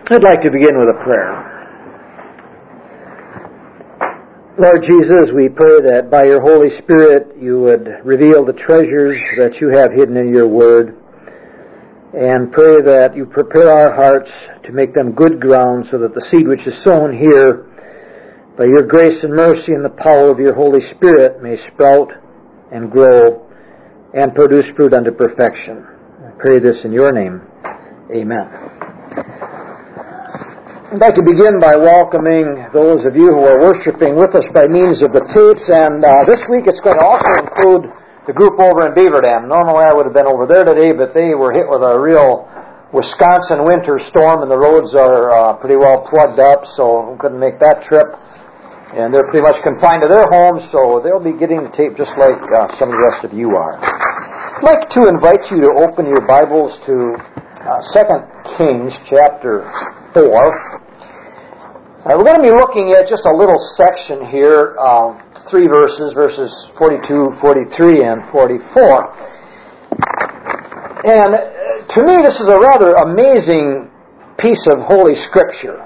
I'd like to begin with a prayer. Lord Jesus, we pray that by your Holy Spirit you would reveal the treasures that you have hidden in your Word, and pray that you prepare our hearts to make them good ground so that the seed which is sown here, by your grace and mercy and the power of your Holy Spirit, may sprout and grow and produce fruit unto perfection. I pray this in your name. Amen. I'd like to begin by welcoming those of you who are worshiping with us by means of the tapes, and this week it's going to also include the group over in Beaver Dam. Normally I would have been over there today, but they were hit with a real Wisconsin winter storm, and the roads are pretty well plugged up, so we couldn't make that trip. And they're pretty much confined to their homes, so they'll be getting the tape just like some of the rest of you are. I'd like to invite you to open your Bibles to 2 Kings chapter 4. We're going to be looking at just a little section here, 3 verses 42, 43, and 44. And to me, this is a rather amazing piece of Holy Scripture.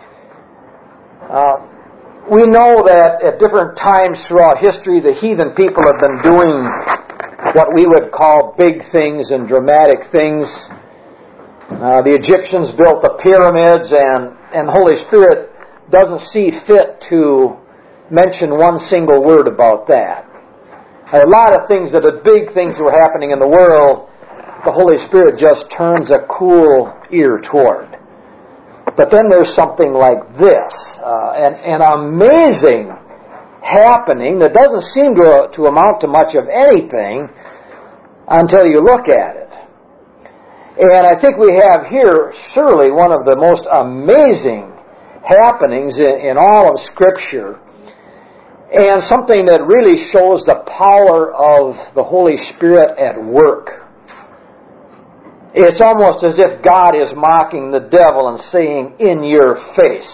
We know that at different times throughout history, the heathen people have been doing what we would call big things and dramatic things. The Egyptians built the pyramids, and the Holy Spirit doesn't see fit to mention one single word about that. A lot of things that are big things that were happening in the world, the Holy Spirit just turns a cool ear toward. But then there's something like this, an amazing happening that doesn't seem to amount to much of anything until you look at it. And I think we have here surely one of the most amazing happenings in all of Scripture, and something that really shows the power of the Holy Spirit at work. It's almost as if God is mocking the devil and saying, "In your face."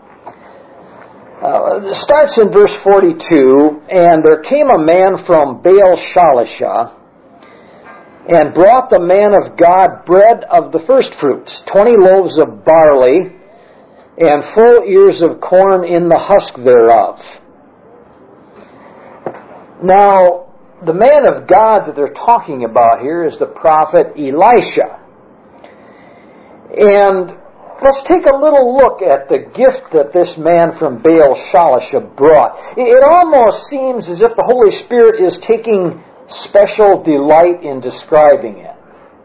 It starts in verse 42, "And there came a man from Baal-Shalisha, and brought the man of God bread of the firstfruits, 20 loaves of barley, and full ears of corn in the husk thereof." Now, the man of God that they're talking about here is the prophet Elisha. And let's take a little look at the gift that this man from Baal-Shalisha brought. It almost seems as if the Holy Spirit is taking special delight in describing it.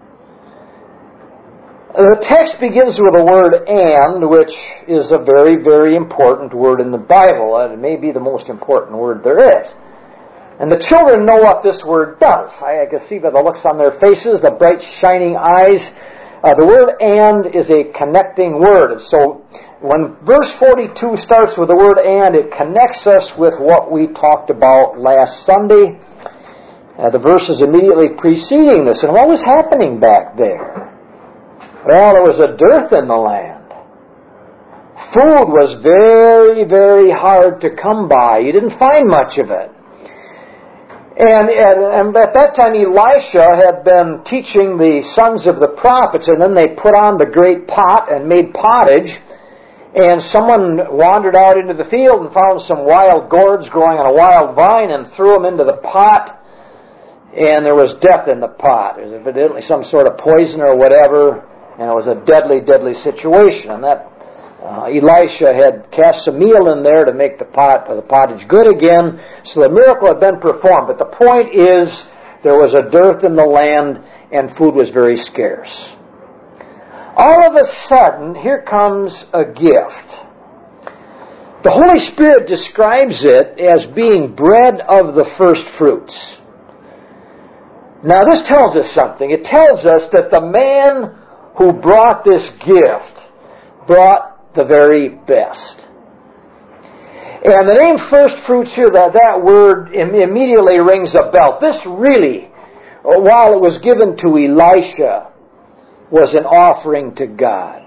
The text begins with the word "and," which is a very, very important word in the Bible. It may be the most important word there is. And the children know what this word does. I can see by the looks on their faces, the bright, shining eyes. The word "and" is a connecting word. So when verse 42 starts with the word "and," it connects us with what we talked about last Sunday. The verses immediately preceding this. And what was happening back there? Well, there was a dearth in the land. Food was very, very hard to come by. You didn't find much of it. And at that time, Elisha had been teaching the sons of the prophets, and then they put on the great pot and made pottage. And someone wandered out into the field and found some wild gourds growing on a wild vine and threw them into the pot. And there was death in the pot. It was evidently some sort of poison or whatever. And it was a deadly, deadly situation. And that Elisha had cast some meal in there to make the pottage good again. So the miracle had been performed. But the point is, there was a dearth in the land, and food was very scarce. All of a sudden, here comes a gift. The Holy Spirit describes it as being bread of the first fruits. Now, this tells us something. It tells us that the man who brought this gift brought the very best. And the name first fruits here, that word immediately rings a bell. This really, while it was given to Elisha, was an offering to God.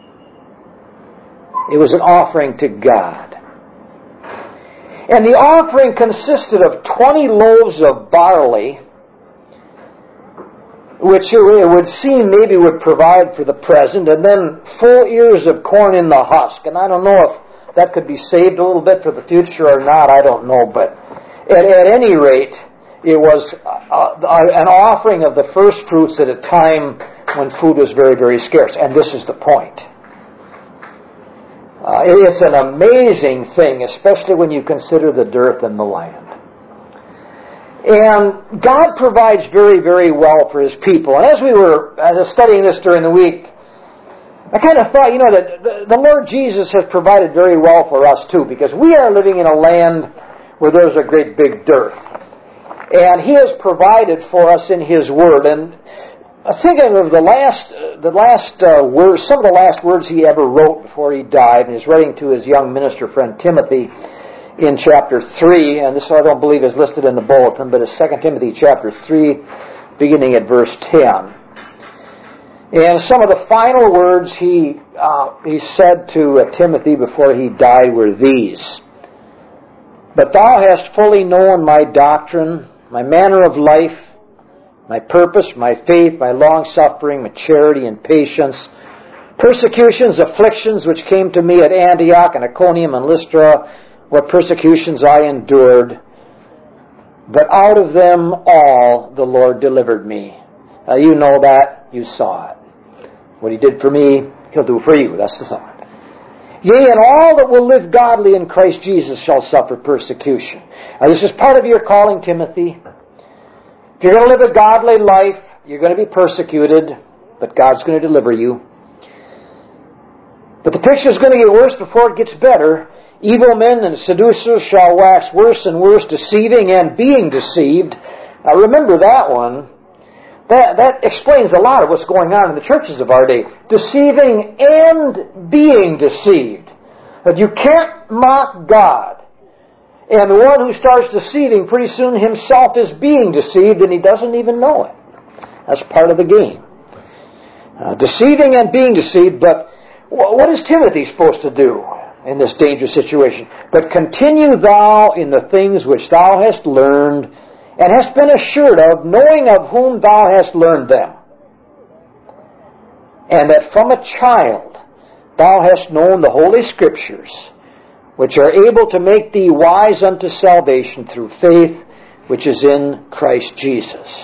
It was an offering to God. And the offering consisted of 20 loaves of barley which it would seem maybe would provide for the present, and then full ears of corn in the husk. And I don't know if that could be saved a little bit for the future or not, I don't know. But at any rate, it was an offering of the first fruits at a time when food was very, very scarce. And this is the point. It's an amazing thing, especially when you consider the dearth in the land. And God provides very, very well for His people. And as I was studying this during the week, I kind of thought, that the Lord Jesus has provided very well for us too, because we are living in a land where there's a great big dearth. And He has provided for us in His Word. And I think of some of the last words He ever wrote before He died, and He's writing to His young minister friend Timothy in chapter 3, and this I don't believe is listed in the bulletin, but it's 2 Timothy chapter 3, beginning at verse 10. And some of the final words he said to Timothy before he died were these: "But thou hast fully known my doctrine, my manner of life, my purpose, my faith, my long-suffering, my charity and patience, persecutions, afflictions which came to me at Antioch and Iconium and Lystra, what persecutions I endured, but out of them all the Lord delivered me." You know that. You saw it. What He did for me, He'll do for you. That's the thought. "Yea, and all that will live godly in Christ Jesus shall suffer persecution." Now, this is part of your calling, Timothy. If you're going to live a godly life, you're going to be persecuted, but God's going to deliver you. But the picture's going to get worse before it gets better. "Evil men and seducers shall wax worse and worse, deceiving and being deceived." Now remember that one. That explains a lot of what's going on in the churches of our day. Deceiving and being deceived. That you can't mock God. And the one who starts deceiving, pretty soon himself is being deceived and he doesn't even know it. That's part of the game. Deceiving and being deceived, but what is Timothy supposed to do in this dangerous situation? "But continue thou in the things which thou hast learned, and hast been assured of, knowing of whom thou hast learned them, and that from a child thou hast known the Holy Scriptures, which are able to make thee wise unto salvation through faith which is in Christ Jesus."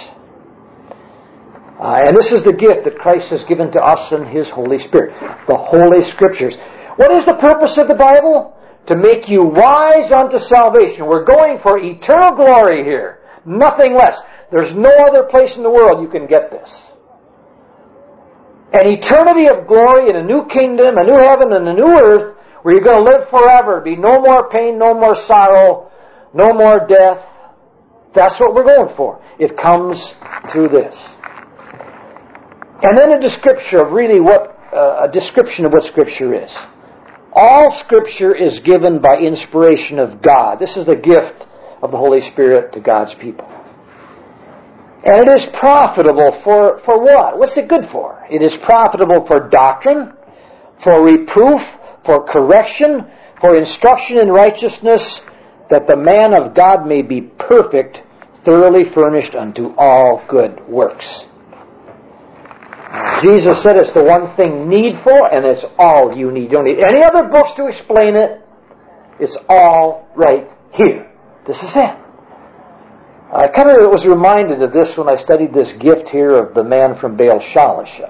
And this is the gift that Christ has given to us in His Holy Spirit, the Holy Scriptures. What is the purpose of the Bible? To make you wise unto salvation. We're going for eternal glory here. Nothing less. There's no other place in the world you can get this. An eternity of glory in a new kingdom, a new heaven and a new earth, where you're going to live forever. Be no more pain, no more sorrow, no more death. That's what we're going for. It comes through this. And then a description of what Scripture is. All Scripture is given by inspiration of God. This is the gift of the Holy Spirit to God's people. And it is profitable for what? What's it good for? It is profitable for doctrine, for reproof, for correction, for instruction in righteousness, that the man of God may be perfect, thoroughly furnished unto all good works. Jesus said it's the one thing needful, and it's all you need. You don't need any other books to explain it. It's all right here. This is it. I kind of was reminded of this when I studied this gift here of the man from Baal Shalisha.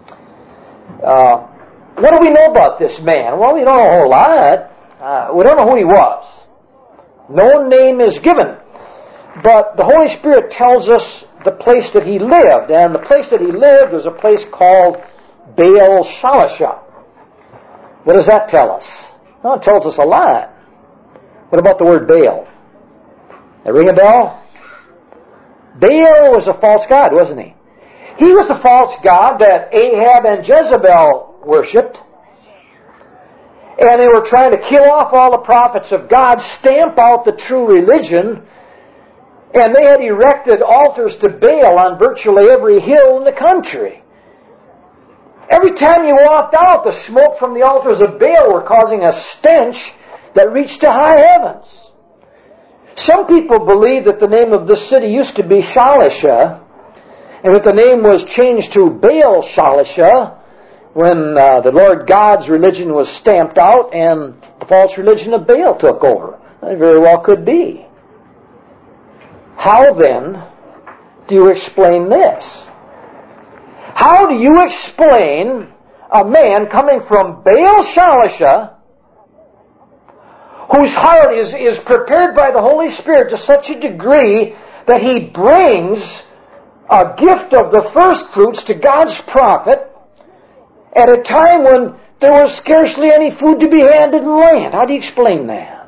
What do we know about this man? Well, we don't know a whole lot. We don't know who he was. No name is given. But the Holy Spirit tells us the place that he lived. And the place that he lived was a place called Baal Shalisha. What does that tell us? Well, it tells us a lot. What about the word Baal? That ring a bell? Baal was a false god, wasn't he? He was the false god that Ahab and Jezebel worshipped. And they were trying to kill off all the prophets of God, stamp out the true religion. And they had erected altars to Baal on virtually every hill in the country. Every time you walked out, the smoke from the altars of Baal were causing a stench that reached to high heavens. Some people believe that the name of this city used to be Shalisha, and that the name was changed to Baal Shalisha when the Lord God's religion was stamped out and the false religion of Baal took over. That very well could be. How then do you explain this? How do you explain a man coming from Baal Shalisha whose heart is prepared by the Holy Spirit to such a degree that he brings a gift of the first fruits to God's prophet at a time when there was scarcely any food to be had in the land? How do you explain that?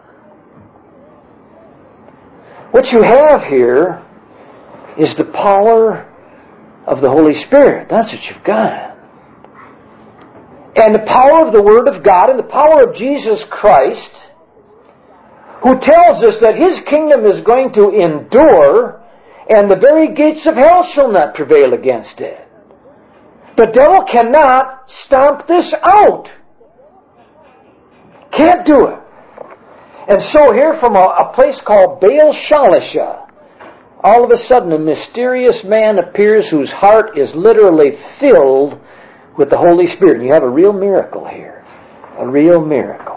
What you have here is the power of the Holy Spirit. That's what you've got. And the power of the Word of God and the power of Jesus Christ, who tells us that His kingdom is going to endure and the very gates of hell shall not prevail against it. The devil cannot stomp this out. Can't do it. And so here from a place called Baal Shalisha, all of a sudden a mysterious man appears whose heart is literally filled with the Holy Spirit. And you have a real miracle here. A real miracle.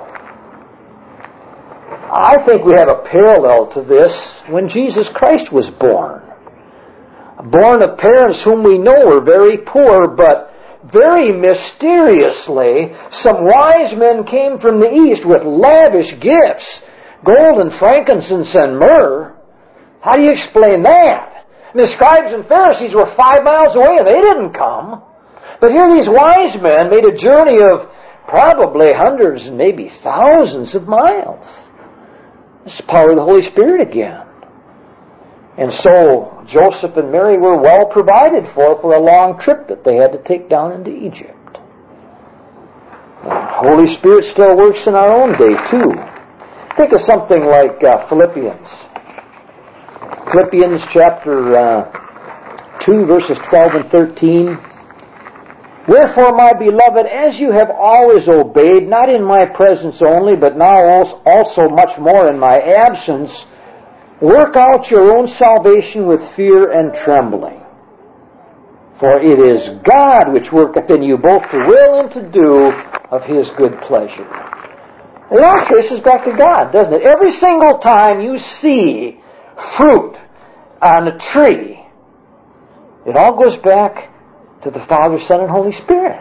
I think we have a parallel to this when Jesus Christ was born. Born of parents whom we know were very poor, but very mysteriously, some wise men came from the east with lavish gifts, gold and frankincense and myrrh. How do you explain that? The scribes and Pharisees were 5 miles away and they didn't come. But here these wise men made a journey of probably hundreds and maybe thousands of miles. It's the power of the Holy Spirit again. And so Joseph and Mary were well provided for a long trip that they had to take down into Egypt. The Holy Spirit still works in our own day too. Think of something like Philippians. Philippians chapter 2 verses 12 and 13. Wherefore, my beloved, as you have always obeyed, not in my presence only, but now also much more in my absence, work out your own salvation with fear and trembling. For it is God which worketh in you both to will and to do of His good pleasure. It all traces back to God, doesn't it? Every single time you see fruit on a tree, it all goes back to the Father, Son, and Holy Spirit.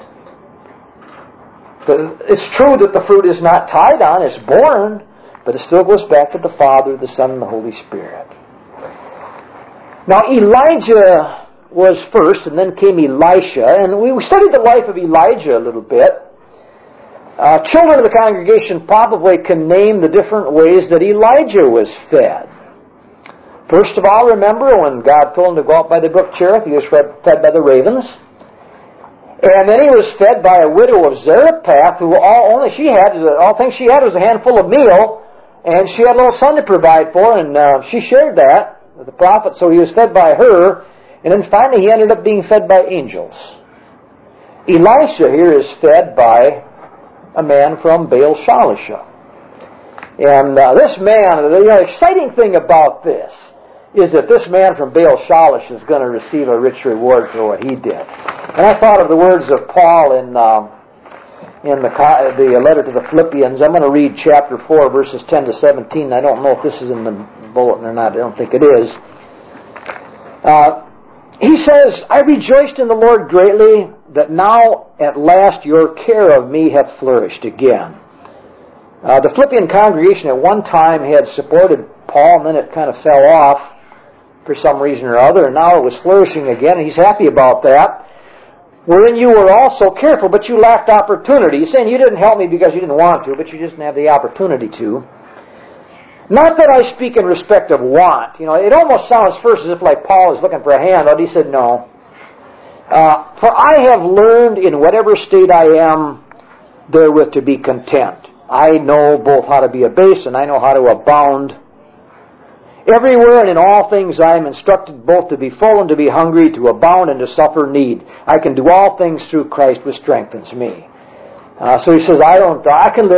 It's true that the fruit is not tied on, it's born, but it still goes back to the Father, the Son, and the Holy Spirit. Now Elijah was first, and then came Elisha, and we studied the life of Elijah a little bit. Children of the congregation probably can name the different ways that Elijah was fed. First of all, remember when God told him to go out by the brook Cherith, he was fed by the ravens. And then he was fed by a widow of Zarephath, who all thing she had was a handful of meal, and she had a little son to provide for, and she shared that with the prophet, so he was fed by her, and then finally he ended up being fed by angels. Elisha here is fed by a man from Baal Shalisha. And this man, the exciting thing about this is that this man from Baal Shalish is going to receive a rich reward for what he did. And I thought of the words of Paul in the letter to the Philippians. I'm going to read chapter 4, verses 10 to 17. I don't know if this is in the bulletin or not. I don't think it is. He says, I rejoiced in the Lord greatly that now at last your care of me hath flourished again. The Philippian congregation at one time had supported Paul, and then it kind of fell off for some reason or other, and now it was flourishing again, and he's happy about that. Wherein you were also careful, but you lacked opportunity. He's saying you didn't help me because you didn't want to, but you just didn't have the opportunity to. Not that I speak in respect of want. It almost sounds first as if like Paul is looking for a handout. He said, no. For I have learned in whatever state I am therewith to be content. I know both how to be abased and I know how to abound. Everywhere and in all things I am instructed both to be full and to be hungry, to abound and to suffer need. I can do all things through Christ which strengthens me. So he says, I can live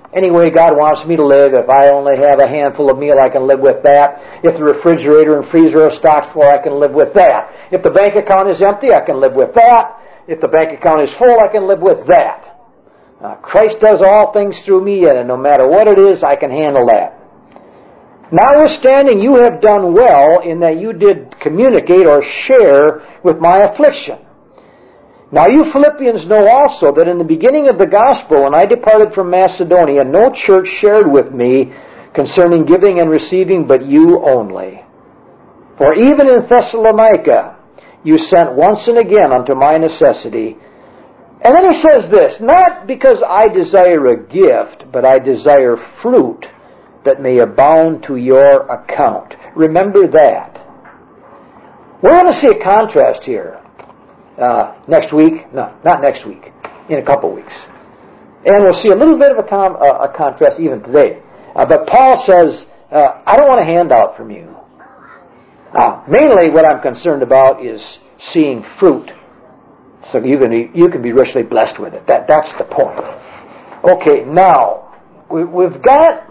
any way God wants me to live. If I only have a handful of meal, I can live with that. If the refrigerator and freezer are stocked full, I can live with that. If the bank account is empty, I can live with that. If the bank account is full, I can live with that. Christ does all things through me, and no matter what it is, I can handle that. Notwithstanding, you have done well in that you did communicate or share with my affliction. Now you Philippians know also that in the beginning of the gospel, when I departed from Macedonia, no church shared with me concerning giving and receiving, but you only. For even in Thessalonica, you sent once and again unto my necessity. And then he says this, not because I desire a gift, but I desire fruit that may abound to your account. Remember that. We're going to see a contrast here next week. No, not next week. In a couple weeks. And we'll see a little bit of a contrast even today. But Paul says, I don't want a handout from you. Mainly what I'm concerned about is seeing fruit. So you can be richly blessed with it. That's the point. Okay, now, we've got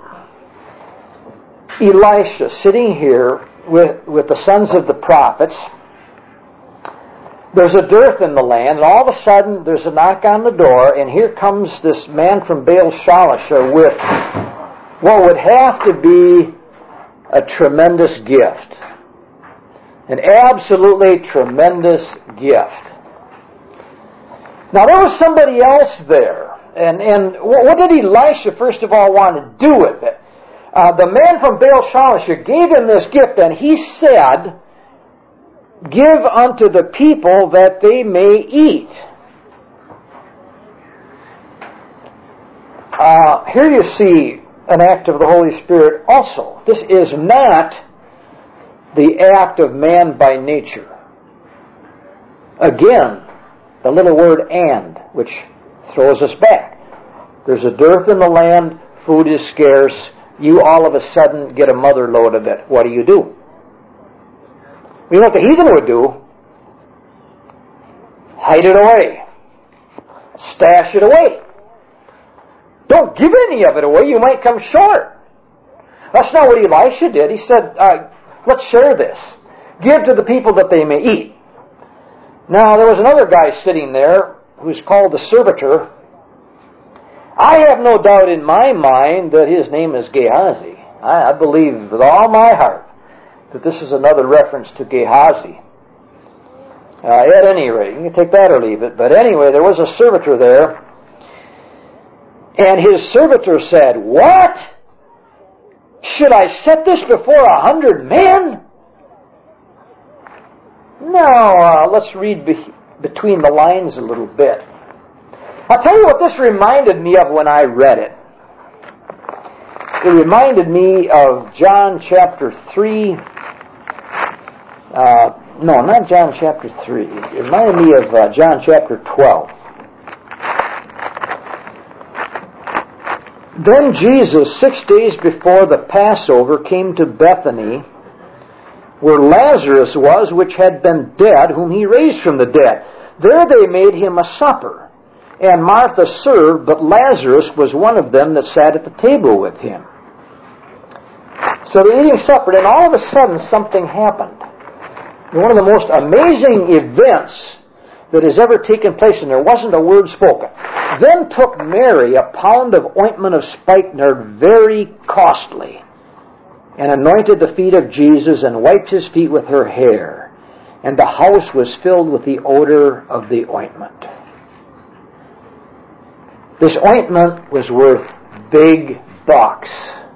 Elisha sitting here with the sons of the prophets. There's a dearth in the land, and all of a sudden there's a knock on the door, and here comes this man from Baal Shalisha with what would have to be a tremendous gift. An absolutely tremendous gift. Now there was somebody else there, and what did Elisha first of all want to do with it? The man from Baal Shalisha gave him this gift, and he said, give unto the people that they may eat. Here you see an act of the Holy Spirit also. This is not the act of man by nature. Again, the little word and, which throws us back. There's a dearth in the land, food is scarce, you all of a sudden get a mother load of it. What do? You know what the heathen would do? Hide it away. Stash it away. Don't give any of it away, you might come short. That's not what Elisha did. He said, let's share this. Give to the people that they may eat. Now, there was another guy sitting there who's called the servitor. I have no doubt in my mind that his name is Gehazi. I believe with all my heart that this is another reference to Gehazi. At any rate, you can take that or leave it. But anyway, there was a servitor there, and his servitor said, what? Should I set this before 100 men? Now, let's read between the lines a little bit. I'll tell you what this reminded me of when I read it. It reminded me of John chapter 3. No, not John chapter 3. It reminded me of John chapter 12. Then Jesus, 6 days before the Passover, came to Bethany, where Lazarus was, which had been dead, whom he raised from the dead. There they made him a supper. And Martha served, but Lazarus was one of them that sat at the table with him. So they're eating supper, and all of a sudden something happened. One of the most amazing events that has ever taken place, and there wasn't a word spoken. Then took Mary a pound of ointment of spikenard, very costly, and anointed the feet of Jesus, and wiped his feet with her hair. And the house was filled with the odor of the ointment. This ointment was worth big bucks.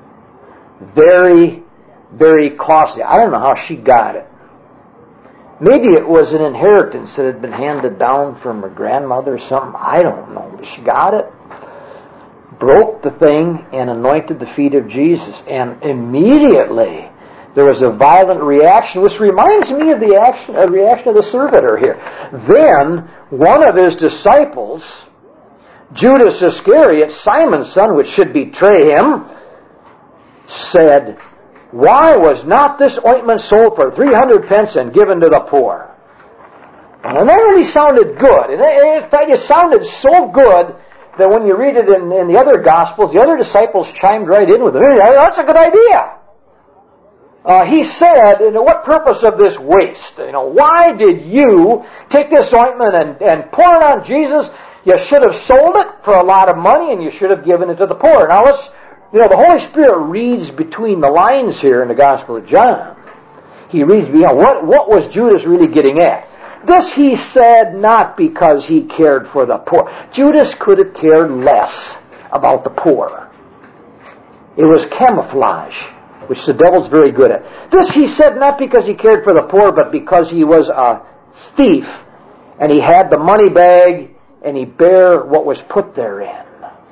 Very, very costly. I don't know how she got it. Maybe it was an inheritance that had been handed down from her grandmother or something. I don't know. But she got it, broke the thing, and anointed the feet of Jesus. And immediately there was a violent reaction, which reminds me of the reaction of the servitor here. Then one of his disciples, Judas Iscariot, Simon's son, which should betray him, said, why was not this ointment sold for 300 pence and given to the poor? And that really sounded good. And in fact, it sounded so good that when you read it in the other Gospels, the other disciples chimed right in with it. Hey, that's a good idea. He said, what purpose of this waste? Why did you take this ointment and pour it on Jesus? You should have sold it for a lot of money and you should have given it to the poor. Now the Holy Spirit reads between the lines here in the Gospel of John. He reads, what was Judas really getting at? This he said not because he cared for the poor. Judas could have cared less about the poor. It was camouflage, which the devil's very good at. This he said not because he cared for the poor, but because he was a thief, and he had the money bag, and he bare what was put therein.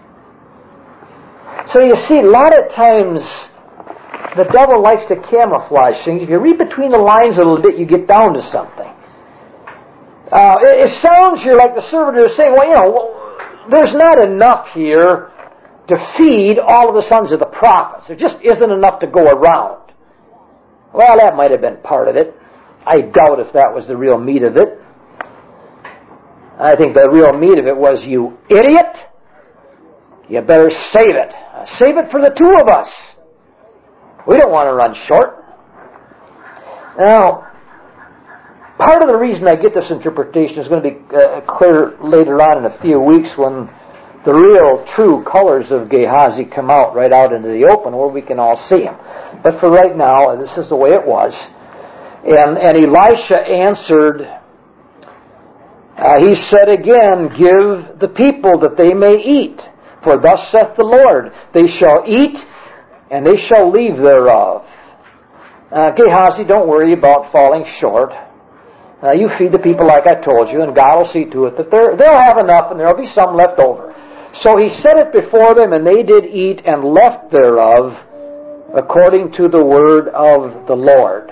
So you see, a lot of times, the devil likes to camouflage things. If you read between the lines a little bit, you get down to something. It sounds here like the servitor is saying, there's not enough here to feed all of the sons of the prophets. There just isn't enough to go around. Well, that might have been part of it. I doubt if that was the real meat of it. I think the real meat of it was, you idiot, you better save it. Save it for the two of us. We don't want to run short. Now, part of the reason I get this interpretation is going to be clear later on in a few weeks when the real, true colors of Gehazi come out right out into the open where we can all see them. But for right now, this is the way it was. And Elisha answered, he said again, give the people that they may eat. For thus saith the Lord, they shall eat and they shall leave thereof. Gehazi, don't worry about falling short. You feed the people like I told you, and God will see to it that they'll have enough and there'll be some left over. So he set it before them, and they did eat and left thereof, according to the word of the Lord.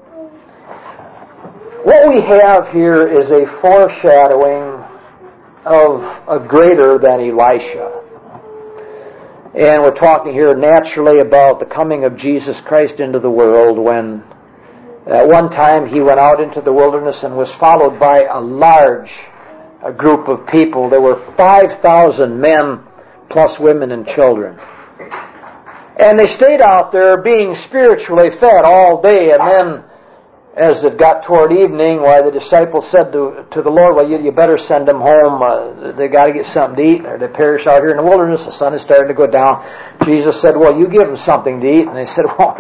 What we have here is a foreshadowing of a greater than Elisha. And we're talking here naturally about the coming of Jesus Christ into the world, when at one time he went out into the wilderness and was followed by a large group of people. There were 5,000 men plus women and children. And they stayed out there being spiritually fed all day, and then as it got toward evening, the disciples said to the Lord, well, you better send them home. They got to get something to eat, or they perish out here in the wilderness. The sun is starting to go down. Jesus said, well, you give them something to eat. And they said, well,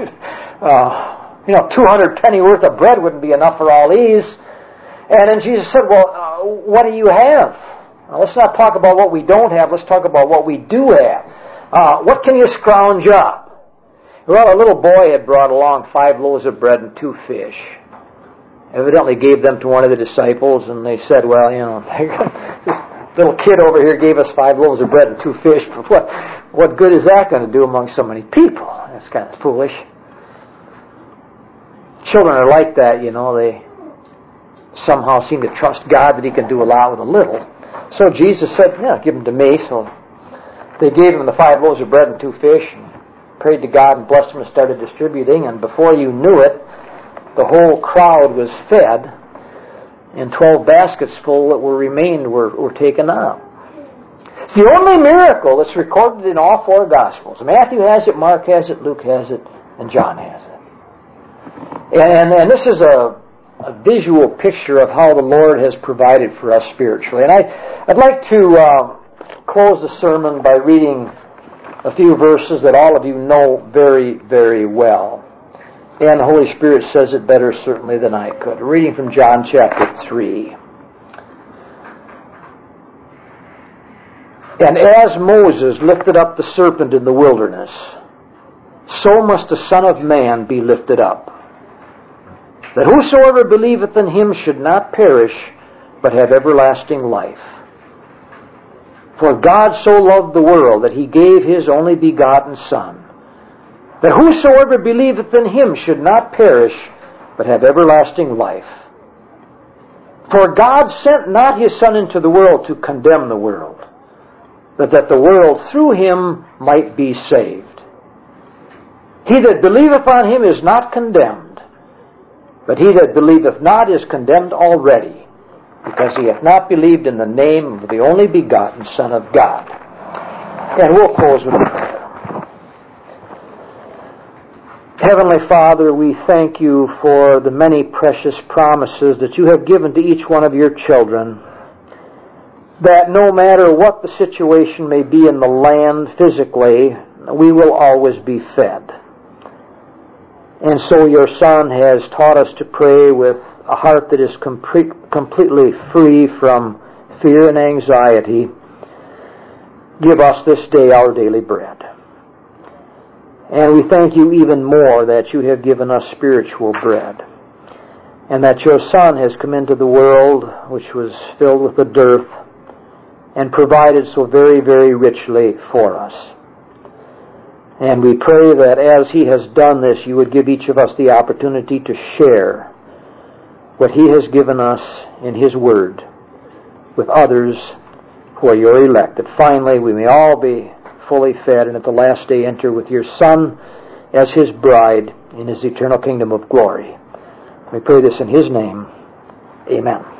200 penny worth of bread wouldn't be enough for all these. And then Jesus said, well, what do you have? Now, let's not talk about what we don't have. Let's talk about what we do have. What can you scrounge up? Well, a little boy had brought along 5 loaves of bread and 2 fish. Evidently gave them to one of the disciples, and they said, well, this little kid over here gave us 5 loaves of bread and 2 fish. But what good is that going to do among so many people? That's kind of foolish. Children are like that, they somehow seem to trust God that He can do a lot with a little. So Jesus said, give them to me. So they gave him the 5 loaves of bread and 2 fish, and prayed to God and blessed them and started distributing. And before you knew it, the whole crowd was fed, and 12 baskets full that remained were taken up. It's the only miracle that's recorded in all 4 Gospels. Matthew has it, Mark has it, Luke has it, and John has it. And this is a visual picture of how the Lord has provided for us spiritually. And I'd like to close the sermon by reading a few verses that all of you know very, very well. And the Holy Spirit says it better certainly than I could. Reading from John chapter 3. And as Moses lifted up the serpent in the wilderness, so must the Son of Man be lifted up, that whosoever believeth in him should not perish, but have everlasting life. For God so loved the world that he gave his only begotten Son, that whosoever believeth in him should not perish, but have everlasting life. For God sent not his Son into the world to condemn the world, but that the world through him might be saved. He that believeth on him is not condemned, but he that believeth not is condemned already, because he hath not believed in the name of the only begotten Son of God. And we'll close with prayer. Heavenly Father, we thank you for the many precious promises that you have given to each one of your children, that no matter what the situation may be in the land physically, we will always be fed. And so your Son has taught us to pray with a heart that is completely free from fear and anxiety. Give us this day our daily bread. And we thank you even more that you have given us spiritual bread, and that your Son has come into the world which was filled with the dearth and provided so very, very richly for us. And we pray that as he has done this, you would give each of us the opportunity to share what he has given us in his word with others who are your elect, that finally we may all be fully fed and at the last day enter with your Son as his bride in his eternal kingdom of glory. We pray this in his name. Amen.